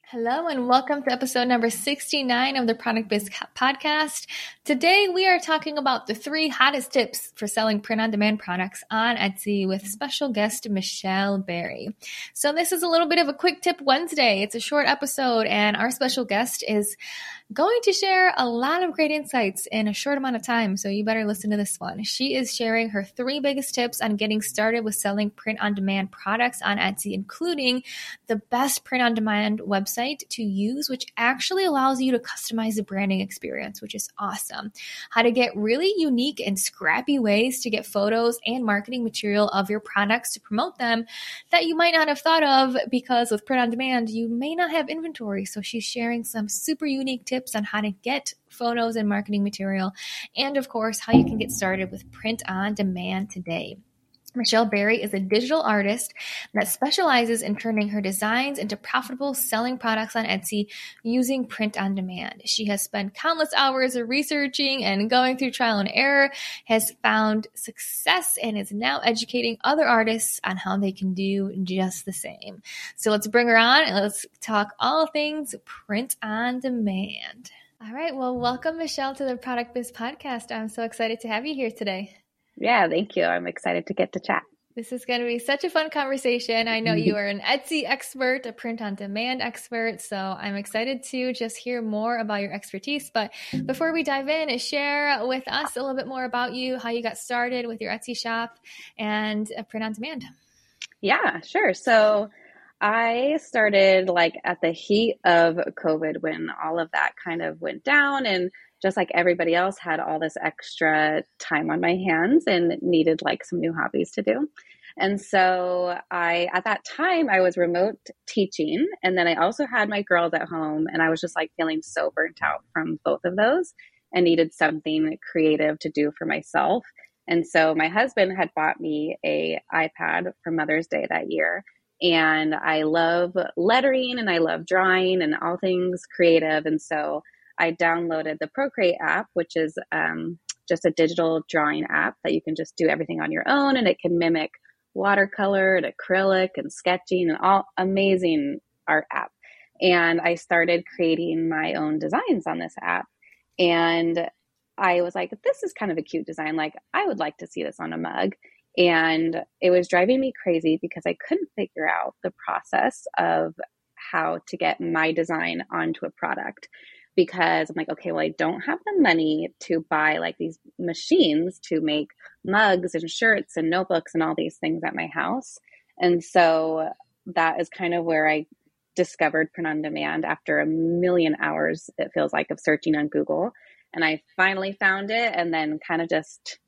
Hello and welcome to episode number 69 of the Product Biz Podcast. Today we are talking about the 3 hottest tips for selling print-on-demand products on Etsy with special guest Michelle Berry. So this is a little bit of a quick tip Wednesday. It's a short episode and our special guest is going to share a lot of great insights in a short amount of time, so you better listen to this one. She is sharing her 3 biggest tips on getting started with selling print-on-demand products on Etsy, including the best print-on-demand website to use, which actually allows you to customize the branding experience, which is awesome. How to get really unique and scrappy ways to get photos and marketing material of your products to promote them that you might not have thought of, because with print-on-demand, you may not have inventory. So she's sharing some super unique tips on how to get photos and marketing material, and of course, how you can get started with print on demand today. Michelle Berry is a digital artist that specializes in turning her designs into profitable selling products on Etsy using print on demand. She has spent countless hours of researching and going through trial and error, has found success, and is now educating other artists on how they can do just the same. So let's bring her on and let's talk all things print on demand. All right. Well, welcome, Michelle, to the Product Biz Podcast. I'm so excited to have you here today. Yeah, thank you. I'm excited to get to chat. This is going to be such a fun conversation. I know you are an Etsy expert, a print-on-demand expert, so I'm excited to just hear more about your expertise. But before we dive in, share with us a little bit more about you, how you got started with your Etsy shop and print-on-demand. Yeah, sure. So I started at the heat of COVID when all of that kind of went down, and just like everybody else had all this extra time on my hands and needed some new hobbies to do. And so at that time I was remote teaching, and then I also had my girls at home, and I was just feeling so burnt out from both of those and needed something creative to do for myself. And so my husband had bought me a iPad for Mother's Day that year. And I love lettering and I love drawing and all things creative. And so I downloaded the Procreate app, which is just a digital drawing app that you can just do everything on your own. And it can mimic watercolor and acrylic and sketching and all amazing art app. And I started creating my own designs on this app. And I was like, this is kind of a cute design. I would like to see this on a mug. And it was driving me crazy because I couldn't figure out the process of how to get my design onto a product, because I'm like, okay, well, I don't have the money to buy these machines to make mugs and shirts and notebooks and all these things at my house. And so that is kind of where I discovered print on demand after a million hours, it feels like, of searching on Google. And I finally found it, and then kind of just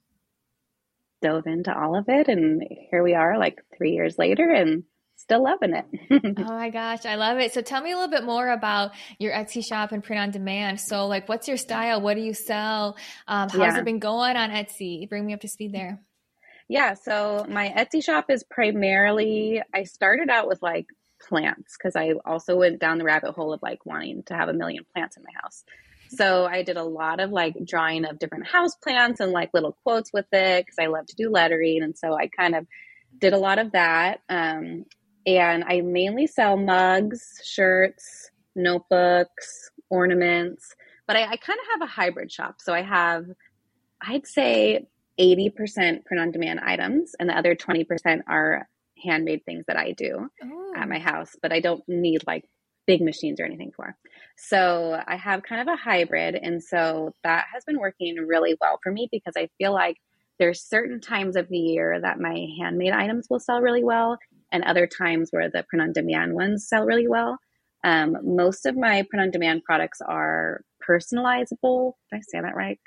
dove into all of it. And here we are 3 years later and still loving it. Oh my gosh, I love it. So tell me a little bit more about your Etsy shop and print on demand. So what's your style? What do you sell? How's it been going on Etsy? Bring me up to speed there. Yeah. So my Etsy shop is primarily, I started out with plants, because I also went down the rabbit hole of wanting to have a million plants in my house. So I did a lot of drawing of different house plants and little quotes with it, because I love to do lettering. And so I kind of did a lot of that. And I mainly sell mugs, shirts, notebooks, ornaments, but I kind of have a hybrid shop. So I have, I'd say 80% print on demand items, and the other 20% are handmade things that I do at my house, but I don't need big machines or anything for. So I have kind of a hybrid. And so that has been working really well for me, because I feel like there's certain times of the year that my handmade items will sell really well, and other times where the print on demand ones sell really well. Most of my print on demand products are personalizable. Did I say that right?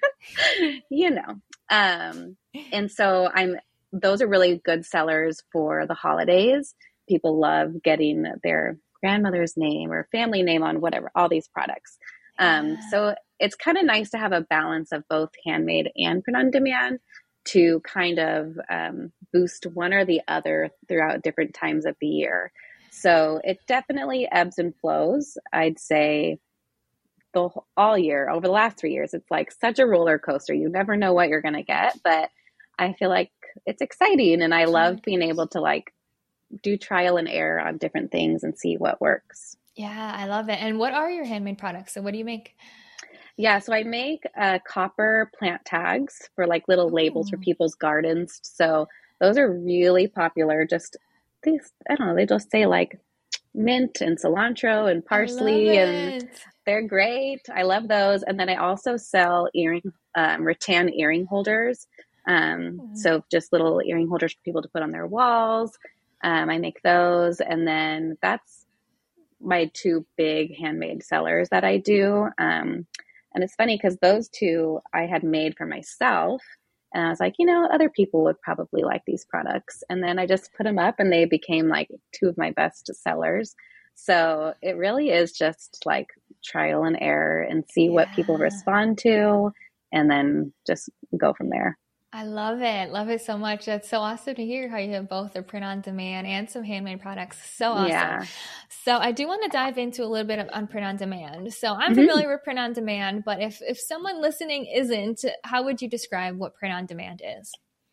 And so those are really good sellers for the holidays. People love getting their grandmother's name or family name on whatever, all these products. So it's kind of nice to have a balance of both handmade and print on demand to kind of boost one or the other throughout different times of the year. So it definitely ebbs and flows. I'd say all year, over the last 3 years, it's such a roller coaster. You never know what you're going to get, but I feel like it's exciting, and I love being able to do trial and error on different things and see what works. Yeah, I love it. And what are your handmade products? So what do you make? Yeah, so I make copper plant tags for like little labels for Oh, people's gardens. So those are really popular. Just these, I don't know, they just say like mint and cilantro and I love parsley, and it. they're great. I love those. And then I also sell rattan earring holders. So just little earring holders for people to put on their walls. I make those, and then that's my two big handmade sellers that I do. And it's funny because those two I had made for myself. And I was like, other people would probably like these products. And then I just put them up and they became like two of my best sellers. So it really is just like trial and error and see what people Yeah. respond to and then just go from there. I love it. Love it so much. That's so awesome to hear how you have both the print on demand and some handmade products. So awesome. Yeah. So I do want to dive into a little bit of on print on demand. So I'm hmm familiar with print on demand, but if someone listening isn't, how would you describe what print on demand is?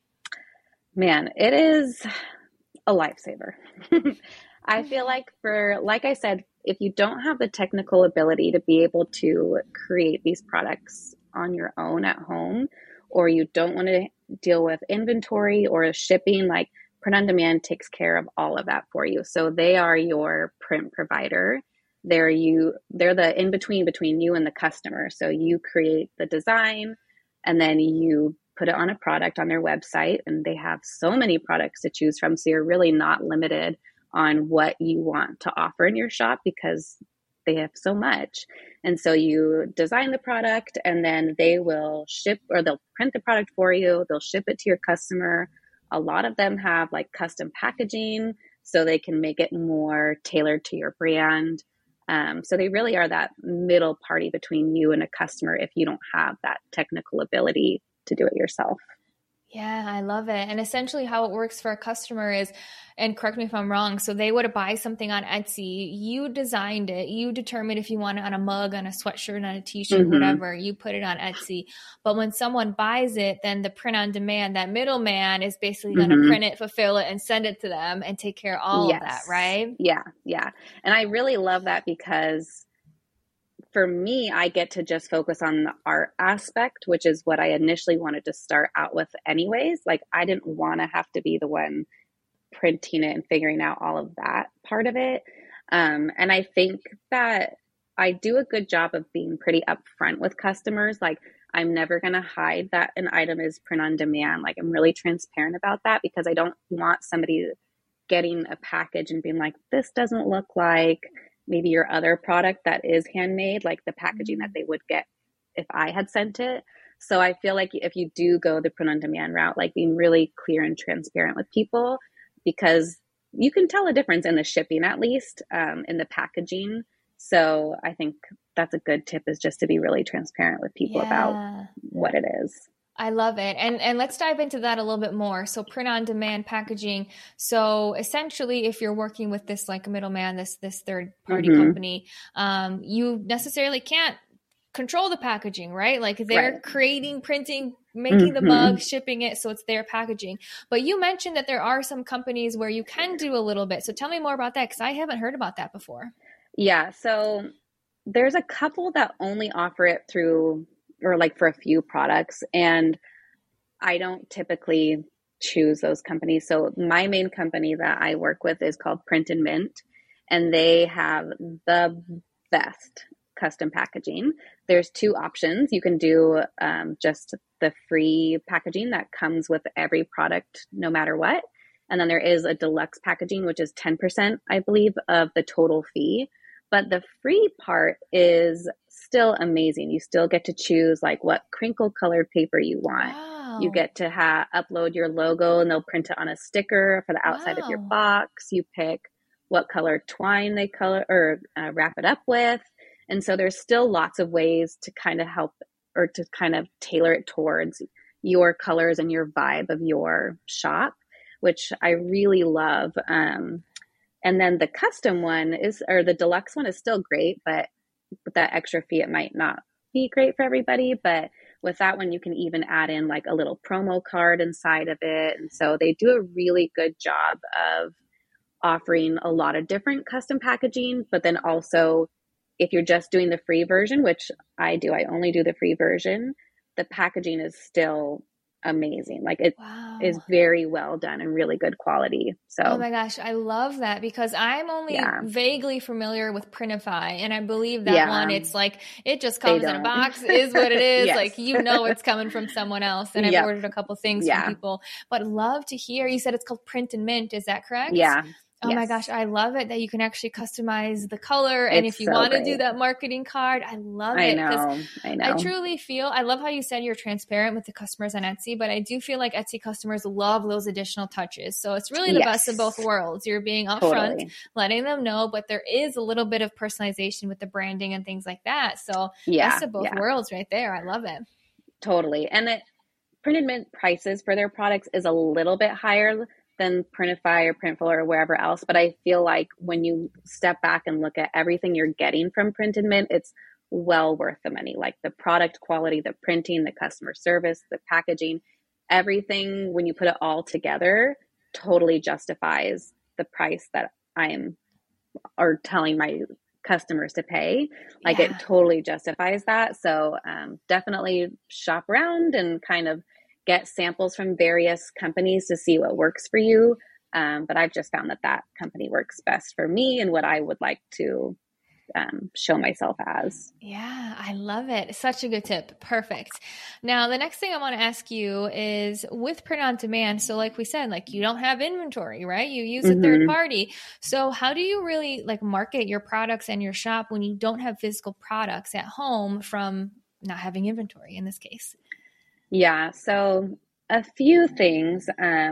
Man, it is a lifesaver. I feel like like I said, if you don't have the technical ability to be able to create these products on your own at home, or you don't want to deal with inventory or shipping, like Print on Demand takes care of all of that for you. So they are your print provider. They're the in between you and the customer. So you create the design and then you put it on a product on their website, and they have so many products to choose from. So you're really not limited on what you want to offer in your shop because they have so much. And so you design the product and then they will ship, or they'll print the product for you. They'll ship it to your customer. A lot of them have like custom packaging so they can make it more tailored to your brand. So they really are that middle party between you and a customer if you don't have that technical ability to do it yourself. Yeah, I love it. And essentially, how it works for a customer is, and correct me if I'm wrong, so they would buy something on Etsy, you designed it, you determine if you want it on a mug, on a sweatshirt, on a t shirt, Mm-hmm. whatever, you put it on Etsy. But when someone buys it, then the print on demand, that middleman is basically going to Mm-hmm. print it, fulfill it, and send it to them and take care of all of that, Yes. right? Yeah. Yeah. And I really love that because for me, I get to just focus on the art aspect, which is what I initially wanted to start out with, anyways. Like, I didn't want to have to be the one printing it and figuring out all of that part of it. And I think that I do a good job of being pretty upfront with customers. Like, I'm never going to hide that an item is print on demand. Like, I'm really transparent about that because I don't want somebody getting a package and being like, this doesn't look like maybe your other product that is handmade, like the packaging that they would get if I had sent it. So I feel like if you do go the print on demand route, like being really clear and transparent with people, because you can tell a difference in the shipping, at least in the packaging. So I think that's a good tip, is just to be really transparent with people about Yeah. what it is. I love it. And let's dive into that a little bit more. So print on demand packaging. So essentially, if you're working with this like a middleman, this third party Mm-hmm. company, you necessarily can't control the packaging, right? Like they're Right. creating, printing, making the Mm-hmm. mug, shipping it, so it's their packaging. But you mentioned that there are some companies where you can do a little bit. So tell me more about that because I haven't heard about that before. Yeah. So there's a couple that only offer it through, or like for a few products, and I don't typically choose those companies. So my main company that I work with is called Print and Mint, and they have the best custom packaging. There's two options. You can do just the free packaging that comes with every product, no matter what. And then there is a deluxe packaging, which is 10%, I believe, of the total fee. But the free part is still amazing. You still get to choose like what crinkle colored paper you want. You Wow. get to upload your logo and they'll print it on a sticker for the outside of your Wow. box. You pick what color twine they color or wrap it up with. And so there's still lots of ways to kind of help, or to kind of tailor it towards your colors and your vibe of your shop, which I really love. And then the custom one is, or the deluxe one is still great, but with that extra fee, it might not be great for everybody. But with that one, you can even add in like a little promo card inside of it. And so they do a really good job of offering a lot of different custom packaging, but then also if you're just doing the free version, which I do, I only do the free version, the packaging is still amazing. Like it is Wow. very well done and really good quality. Oh So my gosh, I love that because I'm only yeah, vaguely familiar with Printify, and I believe that one, yeah, it's like it just they comes in a don't. box, is what it is. Yes. Like you know it's coming from someone else. And I've Yep. ordered a couple things from Yeah. people, but love to hear. You said it's called Print and Mint, is that correct? Yeah. Oh my gosh, Yes. I love it that you can actually customize the color. And if It's you so want to do great. that marketing card, I love I it because know. I I know. truly feel, I love how you said you're transparent with the customers on Etsy, but I do feel like Etsy customers love those additional touches. So it's really the best of both Yes. worlds. You're being upfront, Totally. letting them know, but there is a little bit of personalization with the branding and things like that. So best Yeah. of both Yeah. worlds right there. I love it. Totally. And it Printed Mint prices for their products is a little bit higher than Printify or Printful or wherever else. But I feel like when you step back and look at everything you're getting from Printed Mint, it's well worth the money. Like the product quality, the printing, the customer service, the packaging, everything, when you put it all together, totally justifies the price that I'm or telling my customers to pay. Like it Yeah. totally justifies that. So definitely shop around and kind of get samples from various companies to see what works for you. But I've just found that that company works best for me and what I would like to show myself as. Yeah, I love it. Such a good tip. Perfect. Now, the next thing I want to ask you is with print on demand. So, like we said, like you don't have inventory, right? You use a third Mm-hmm. party. So, how do you really like market your products and your shop when you don't have physical products at home from not having inventory in this case? Yeah. So a few things.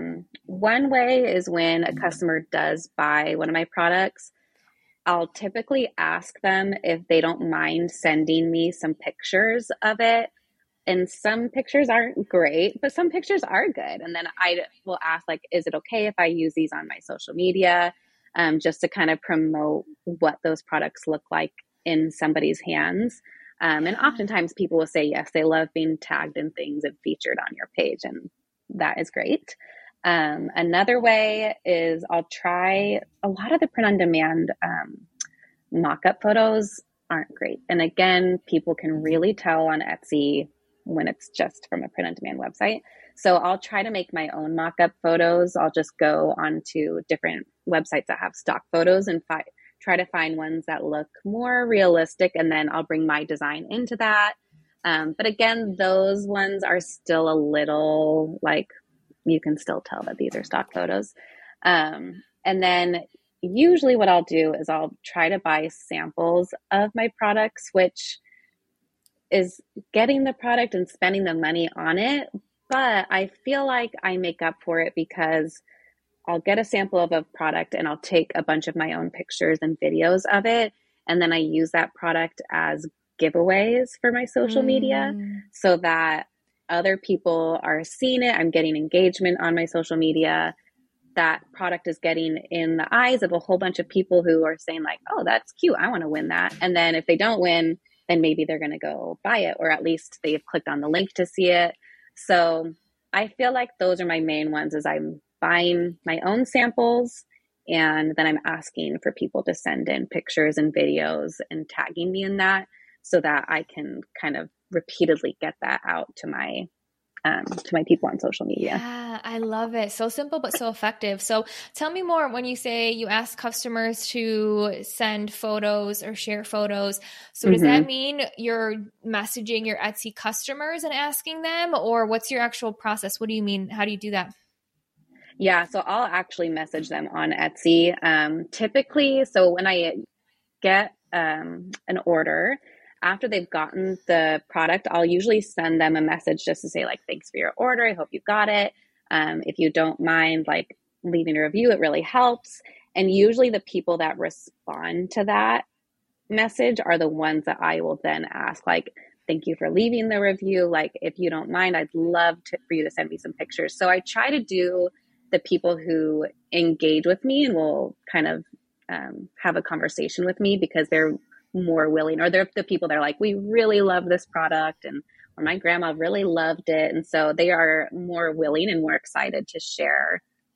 One way is when a customer does buy one of my products, I'll typically ask them if they don't mind sending me some pictures of it. And some pictures aren't great, but some pictures are good. And then I will ask, like, is it okay if I use these on my social media, just to kind of promote what those products look like in somebody's hands? And Yeah. oftentimes people will say yes, they love being tagged in things and featured on your page, and that is great. Another way is I'll try a lot of the print on demand mock-up photos aren't great. And again, people can really tell on Etsy when it's just from a print on demand website. So I'll try to make my own mock-up photos. I'll just go onto different websites that have stock photos and try to find ones that look more realistic, and then I'll bring my design into that. But again, those ones are still a little like you can still tell that these are stock photos. And then usually what I'll do is I'll try to buy samples of my products, which is getting the product and spending the money on it. But I feel like I make up for it because I'll get a sample of a product and I'll take a bunch of my own pictures and videos of it. And then I use that product as giveaways for my social media Mm, so that other people are seeing it. I'm getting engagement on my social media. That product is getting in the eyes of a whole bunch of people who are saying like, oh, that's cute. I want to win that. And then if they don't win, then maybe they're going to go buy it, or at least they've clicked on the link to see it. So I feel like those are my main ones is I'm buying my own samples and then I'm asking for people to send in pictures and videos and tagging me in that so that I can kind of repeatedly get that out to my people on social media. yeah, I love it. So simple, but so effective. So tell me more when you say you ask customers to send photos or share photos. So does that Mm-hmm. mean you're messaging your Etsy customers and asking them, or what's your actual process? What do you mean? How do you do that? Yeah, so I'll actually message them on Etsy. Typically, so when I get an order, after they've gotten the product, I'll usually send them a message just to say, like, thanks for your order. I hope you got it. If you don't mind, like, leaving a review, it really helps. And usually the people that respond to that message are the ones that I will then ask, like, thank you for leaving the review. Like, if you don't mind, I'd love for you to send me some pictures. So I try to do the people who engage with me and will kind of have a conversation with me because they're more willing, or they're the people that are like, we really love this product, and or my grandma really loved it. And so they are more willing and more excited to share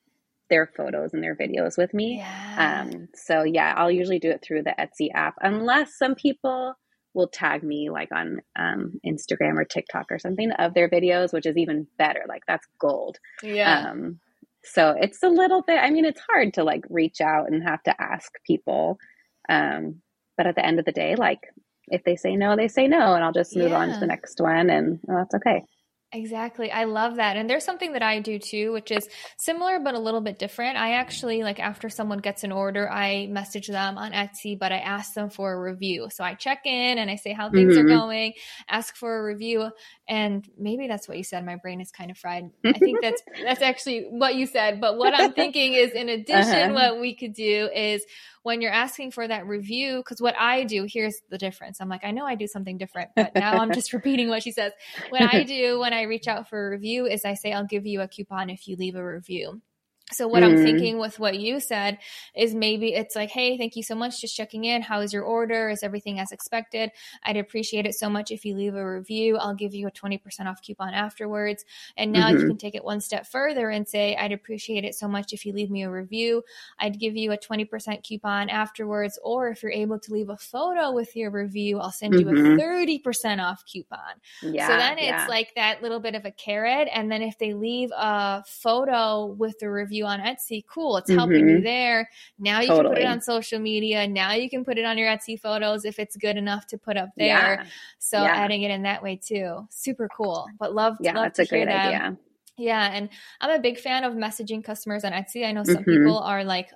their photos and their videos with me. Yeah. So yeah, I'll usually do it through the Etsy app, unless some people will tag me like on Instagram or TikTok or something of their videos, which is even better. Like that's gold. Yeah. Um, so it's a little bit, I mean, it's hard to like reach out and have to ask people. But at the end of the day, like if they say no, they say no, and I'll just move on to the Yeah. next one, and well, that's okay. Exactly. I love that. And there's something that I do too, which is similar but a little bit different. I actually, like, after someone gets an order, I message them on Etsy, but I ask them for a review. So I check in and I say how things are Mm-hmm. going, ask for a review. And maybe that's what you said. My brain is kind of fried. I think that's actually what you said. But what I'm thinking is, in addition, Uh-huh. what we could do is, when you're asking for that review, because what I do, here's the difference. I'm like, I know I do something different, but now I'm just repeating what she says. What I do when I reach out for a review is I say, I'll give you a coupon if you leave a review. So what I'm Mm, thinking with what you said is, maybe it's like, hey, thank you so much. Just checking in. How is your order? Is everything as expected? I'd appreciate it so much if you leave a review. I'll give you a 20% off coupon afterwards. And now you mm-hmm. can take it one step further and say, I'd appreciate it so much if you leave me a review. I'd give you a 20% coupon afterwards. Or if you're able to leave a photo with your review, I'll send you a Mm-hmm. 30% off coupon. So Yeah, then it's yeah. like that little bit of a carrot. And then if they leave a photo with the review on Etsy, cool, it's helping you Mm-hmm. there. Now you can put it Totally. on social media. Now you can put it on your Etsy photos if it's good enough to put up there. Yeah. So Yeah. adding it in that way too. Super cool. But love Yeah, love that's to a hear great that. idea. Yeah, and I'm a big fan of messaging customers on Etsy. I know some Mm-hmm. people are like,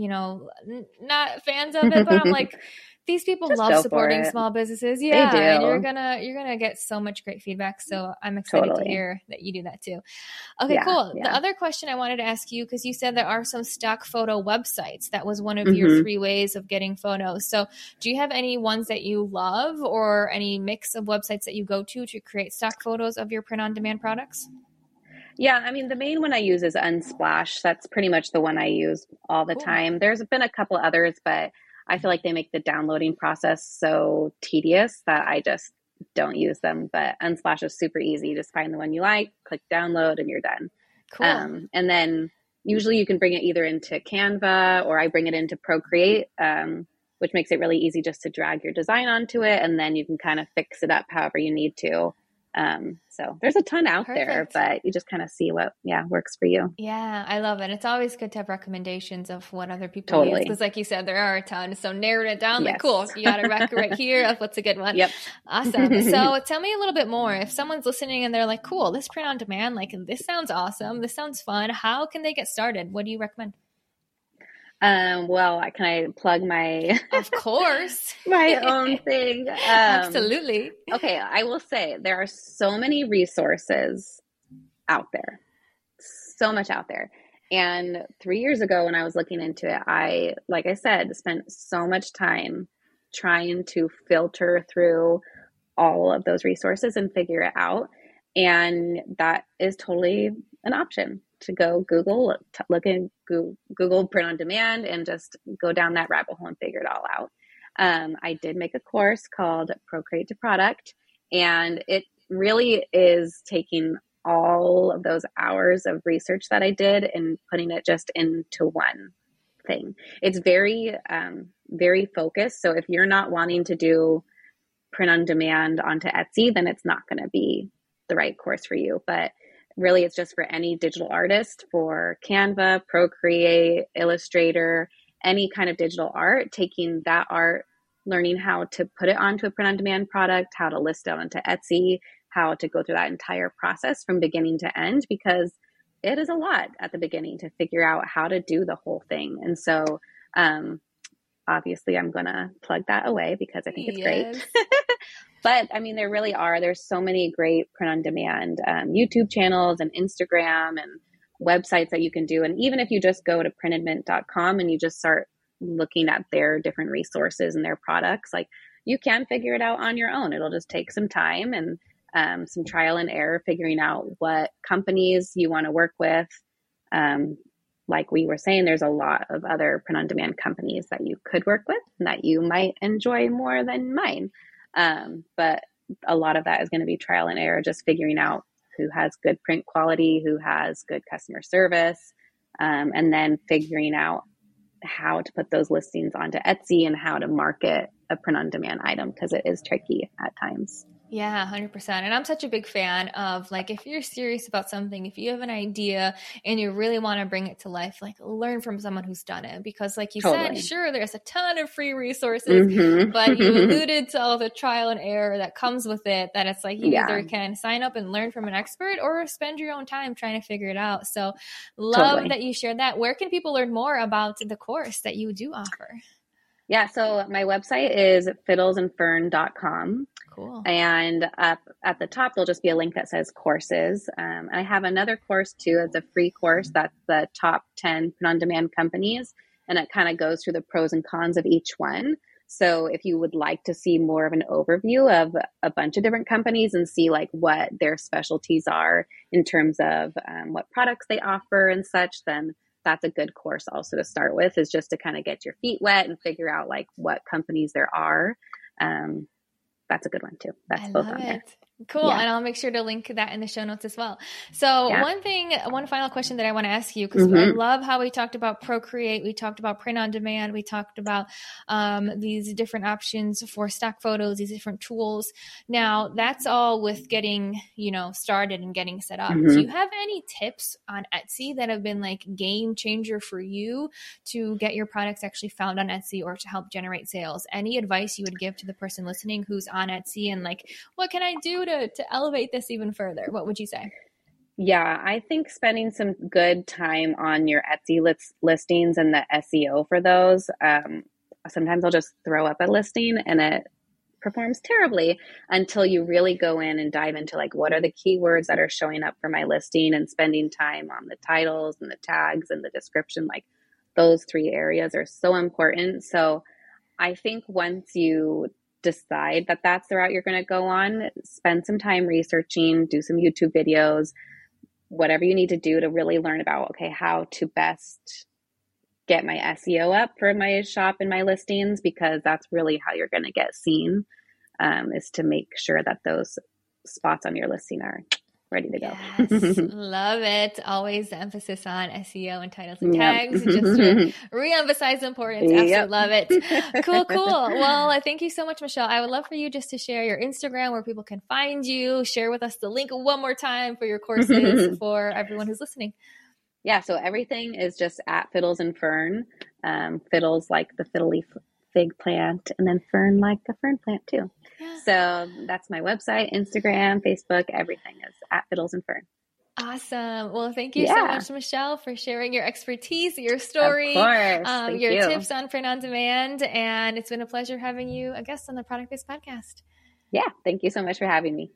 not fans of it, but I'm like, these people Just love go for supporting it. small businesses. They Yeah, and you're do. gonna get so much great feedback. So I'm excited to Totally. hear that you do that too. Okay, Yeah. cool. The Yeah. other question I wanted to ask you, because you said there are some stock photo websites. That was one of your Mm-hmm. 3 ways of getting photos. So do you have any ones that you love, or any mix of websites that you go to create stock photos of your print on demand products? Yeah, I mean, the main one I use is Unsplash. That's pretty much the one I use all the Cool. time. There's been a couple others, but I feel like they make the downloading process so tedious that I just don't use them. But Unsplash is super easy. Just find the one you like, click download, and you're done. Cool. And then usually you can bring it either into Canva, or I bring it into Procreate, which makes it really easy just to drag your design onto it. And then you can kind of fix it up however you need to. So there's a ton out there, Perfect. but you just kind of see what, yeah, works for you. Yeah, I love it. It's always good to have recommendations of what other people use, Totally. because, like you said, there are a ton. So narrowed it down, like, Yes. cool, you got a rec right here of what's a good one. Yep. Awesome. So tell me a little bit more. If someone's listening and they're like, cool, this print on demand, like, this sounds awesome. This sounds fun. How can they get started? What do you recommend? Well, can I plug my Of course. my own thing? Absolutely. Okay, I will say there are so many resources out there, so much out there. And 3 years ago, when I was looking into it, like I said, spent so much time trying to filter through all of those resources and figure it out. And that is totally an option, to go Google, look in Google print on demand, and just go down that rabbit hole and figure it all out. I did make a course called Procreate to Product, and it really is taking all of those hours of research that I did and putting it just into one thing. It's very focused. So if you're not wanting to do print on demand onto Etsy, then it's not going to be the right course for you. But really, it's just for any digital artist, for Canva, Procreate, Illustrator, any kind of digital art, taking that art, learning how to put it onto a print on demand product, how to list it onto Etsy, how to go through that entire process from beginning to end, because it is a lot at the beginning to figure out how to do the whole thing. And so, obviously, I'm going to plug that away because I think it's great. Yes. But I mean, there's so many great print on demand YouTube channels and Instagram and websites that you can do. And even if you just go to printedmint.com and you just start looking at their different resources and their products, like, you can figure it out on your own. It'll just take some time and some trial and error, figuring out what companies you want to work with. Like we were saying, there's a lot of other print on demand companies that you could work with and that you might enjoy more than mine. But a lot of that is going to be trial and error, just figuring out who has good print quality, who has good customer service, and then figuring out how to put those listings onto Etsy and how to market a print-on-demand item, because it is tricky at times. Yeah, 100%. And I'm such a big fan of, like, if you're serious about something, if you have an idea and you really want to bring it to life, like, learn from someone who's done it. Because like you said, sure, there's a ton of free resources, but you alluded to all the trial and error that comes with it, that it's like you either can sign up and learn from an expert or spend your own time trying to figure it out. So love that you shared that. Where can people learn more about the course that you do offer? Yeah, so my website is fiddlesandfern.com. Cool. And up at the top, there'll just be a link that says courses. I have another course too. It's a free course that's the top 10 print-on-demand companies. And it kind of goes through the pros and cons of each one. So if you would like to see more of an overview of a bunch of different companies and see like what their specialties are in terms of what products they offer and such, then that's a good course also to start with, is just to kind of get your feet wet and figure out like what companies there are. That's a good one too. That's both on there. Cool. Yeah. And I'll make sure to link that in the show notes as well. So one final question that I want to ask you, because I love how we talked about Procreate. We talked about print on demand. We talked about these different options for stock photos, these different tools. Now that's all with getting, started and getting set up. Do you have any tips on Etsy that have been like game changer for you to get your products actually found on Etsy or to help generate sales? Any advice you would give to the person listening who's on Etsy and like, what can I do to elevate this even further? What would you say? Yeah, I think spending some good time on your Etsy listings and the SEO for those. Sometimes I'll just throw up a listing and it performs terribly until you really go in and dive into like, what are the keywords that are showing up for my listing, and spending time on the titles and the tags and the description. Like those 3 areas are so important. So I think once you decide that that's the route you're going to go on, spend some time researching, do some YouTube videos, whatever you need to do to really learn about, okay, how to best get my SEO up for my shop and my listings, because that's really how you're going to get seen, is to make sure that those spots on your listing are ready to go. Yes, love it. Always the emphasis on SEO and titles and tags, just to re-emphasize the importance. Absolutely love it. Cool. Well, thank you so much, Michelle. I would love for you just to share your Instagram where people can find you. Share with us the link one more time for your courses for everyone who's listening. Yeah, so everything is just at Fiddles and Fern. Fiddles like the fiddle leaf fig plant, and then fern like a fern plant too. Yeah. So that's my website, Instagram, Facebook, everything is at Fiddles and Fern. Awesome. Well, thank you so much, Michelle, for sharing your expertise, your story, of course. your tips on print on demand. And it's been a pleasure having you a guest on the Product Biz Podcast. Yeah, thank you so much for having me.